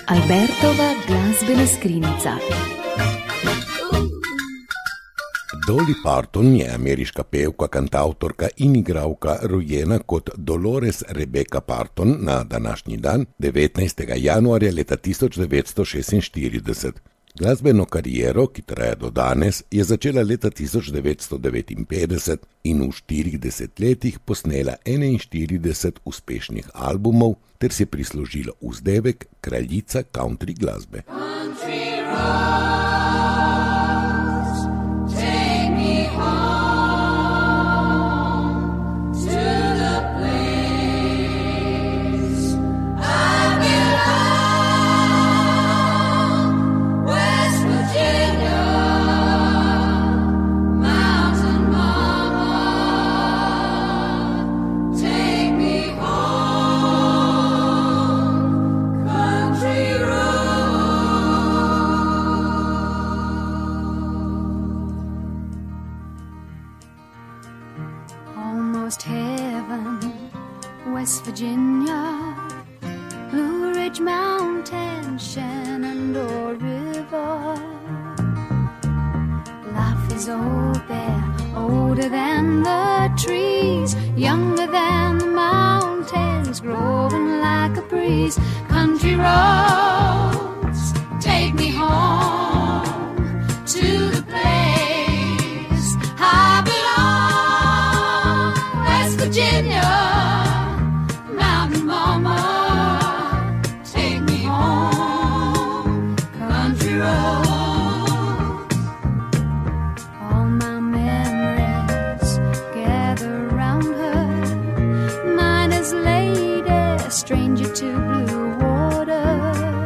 Albertova glasbena skrinjica. Dolly Parton je ameriška pevka, kantavtorka in igralka, rojena kot Dolores Rebecca Parton na današnji dan, 19. januarja leta 1946. Glasbeno kariero, ki traja do danes, je začela leta 1959 in v 40 letih posnela 41 uspešnih albumov ter si prislužila vzdevek kraljica country glasbe. Almost heaven, West Virginia, Blue Ridge Mountain, Shenandoah River. Life is old there, older than the trees, younger than the mountains, growing like a breeze. Country roads, take me home to the place I belong. Virginia, mountain mama, take me home, country roads. All my memories gather round her, mine is lady, stranger to blue water.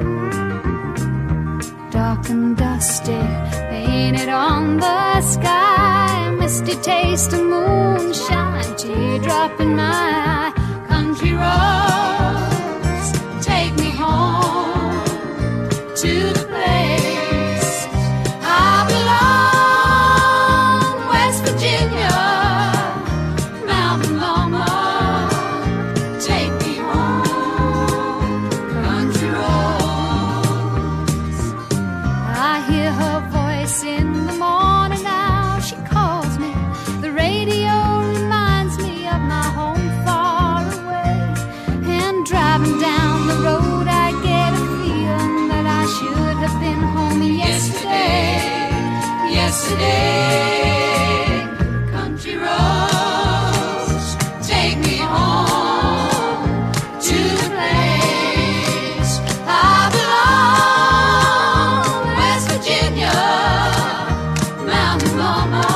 Dark and dusty, painted on the sky, misty taste of moonshine, teardrop in my eye. Country roads, take me home to the place I belong. West Virginia, mountain mama, take me home, country roads. I hear her voice in the morning now, she calls me. The radio reminds me of my home far away. And driving down the road I get a feeling that I should have been home yesterday. Yesterday, country roads, take me home to the place I belong. West Virginia, mountain mama,